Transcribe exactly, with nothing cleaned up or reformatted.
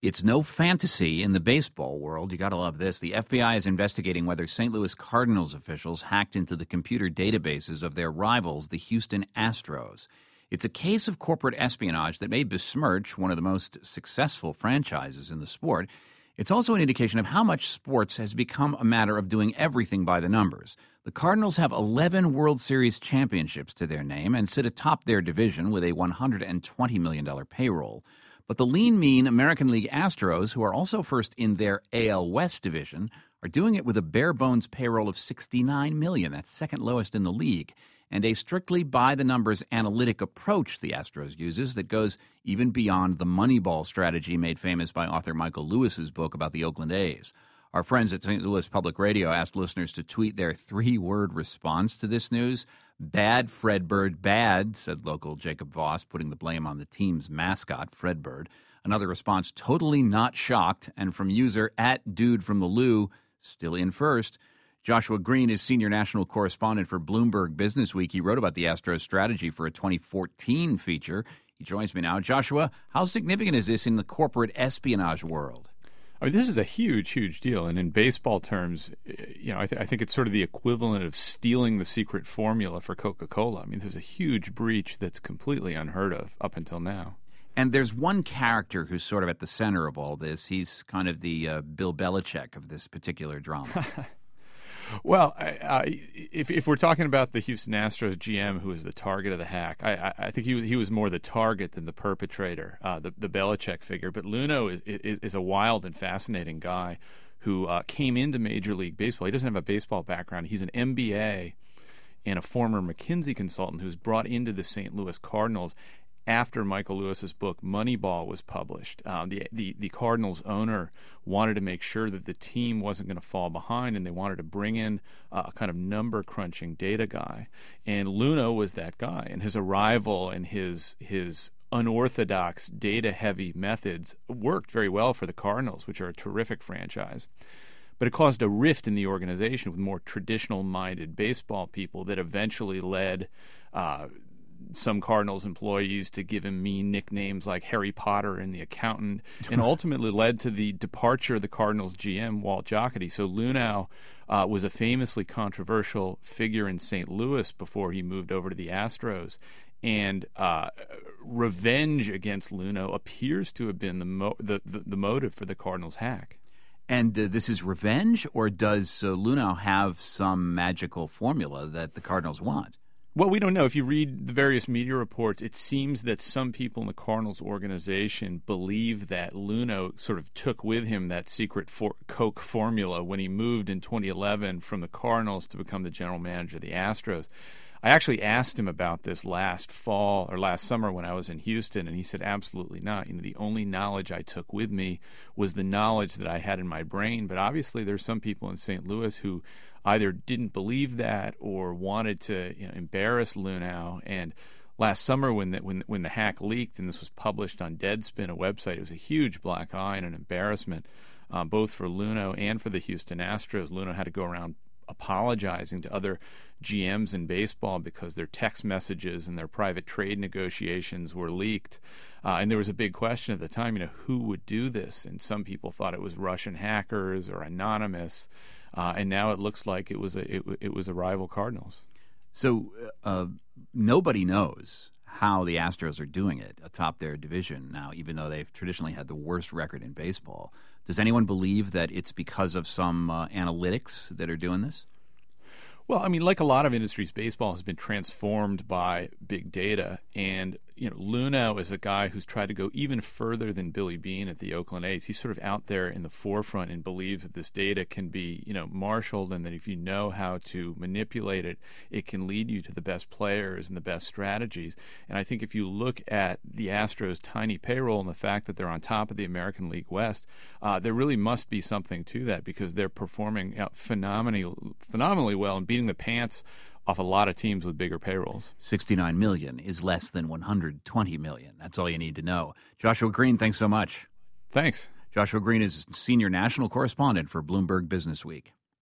It's no fantasy in the baseball world. You got to love this. The F B I is investigating whether Saint Louis Cardinals officials hacked into the computer databases of their rivals, the Houston Astros. It's a case of corporate espionage that may besmirch one of the most successful franchises in the sport. It's also an indication of how much sports has become a matter of doing everything by the numbers. The Cardinals have eleven World Series championships to their name and sit atop their division with a one hundred twenty million dollars payroll. But the lean, mean American League Astros, who are also first in their A L West division, are doing it with a bare-bones payroll of sixty-nine million dollars. That's second lowest in the league. And a strictly by-the-numbers analytic approach the Astros uses that goes even beyond the Moneyball strategy made famous by author Michael Lewis's book about the Oakland A's. Our friends at Saint Louis Public Radio asked listeners to tweet their three-word response to this news. Bad, Fredbird, bad, said local Jacob Voss, putting the blame on the team's mascot, Fredbird. Another response, totally not shocked, and from user at Dude from the Lou, still in first. Joshua Green is senior national correspondent for Bloomberg Businessweek. He wrote about the Astros strategy for a twenty fourteen feature. He joins me now. Joshua, how significant is this in the corporate espionage world? I mean, this is a huge, huge deal. And in baseball terms, you know, I, th- I think it's sort of the equivalent of stealing the secret formula for Coca-Cola. I mean, there's a huge breach that's completely unheard of up until now. And there's one character who's sort of at the center of all this. He's kind of the uh, Bill Belichick of this particular drama. Well, uh, if if we're talking about the Houston Astros G M who was the target of the hack, I, I think he he was more the target than the perpetrator, uh, the the Belichick figure. But Luhnow is, is is a wild and fascinating guy who uh, came into Major League Baseball. He doesn't have a baseball background. He's an M B A and a former McKinsey consultant who's brought into the Saint Louis Cardinals after Michael Lewis's book Moneyball was published. Um, the, the the Cardinals owner wanted to make sure that the team wasn't going to fall behind, and they wanted to bring in uh, a kind of number-crunching data guy. And Luhnow was that guy, and his arrival and his his unorthodox data-heavy methods worked very well for the Cardinals, which are a terrific franchise. But it caused a rift in the organization with more traditional-minded baseball people that eventually led uh, some Cardinals employees to give him mean nicknames like Harry Potter and the Accountant, and ultimately led to the departure of the Cardinals G M, Walt Jocketty. So Luhnow uh, was a famously controversial figure in Saint Louis before he moved over to the Astros. And uh, revenge against Luhnow appears to have been the, mo- the, the, the motive for the Cardinals hack. And uh, this is revenge, or does uh, Luhnow have some magical formula that the Cardinals want? Well, we don't know. If you read the various media reports, it seems that some people in the Cardinals organization believe that Luhnow sort of took with him that secret for- Coke formula when he moved in twenty eleven from the Cardinals to become the general manager of the Astros. I actually asked him about this last fall or last summer when I was in Houston, and he said absolutely not. You know, the only knowledge I took with me was the knowledge that I had in my brain. But obviously, there's some people in Saint Louis who either didn't believe that or wanted to, you know, embarrass Luhnow. And last summer, when the, when when the hack leaked and this was published on Deadspin, a website, it was a huge black eye and an embarrassment, uh, both for Luhnow and for the Houston Astros. Luhnow had to go around apologizing to other G Ms in baseball because their text messages and their private trade negotiations were leaked. Uh, and there was a big question at the time, you know, who would do this? And some people thought it was Russian hackers or anonymous. Uh, and now it looks like it was a it, it was a rival Cardinals. So uh, nobody knows how the Astros are doing it atop their division now, even though they've traditionally had the worst record in baseball. Does anyone believe that it's because of some uh, analytics that are doing this? Well, I mean, like a lot of industries, baseball has been transformed by big data. And, you know, Luhnow is a guy who's tried to go even further than Billy Beane at the Oakland A's. He's sort of out there in the forefront and believes that this data can be, you know, marshaled, and that if you know how to manipulate it, it can lead you to the best players and the best strategies. And I think if you look at the Astros' tiny payroll and the fact that they're on top of the American League West, uh, there really must be something to that, because they're performing, you know, phenomenally, phenomenally well and beating the pants off a lot of teams with bigger payrolls. sixty-nine million is less than one hundred twenty million. That's all you need to know. Joshua Green, thanks so much. Thanks. Joshua Green is senior national correspondent for Bloomberg Businessweek.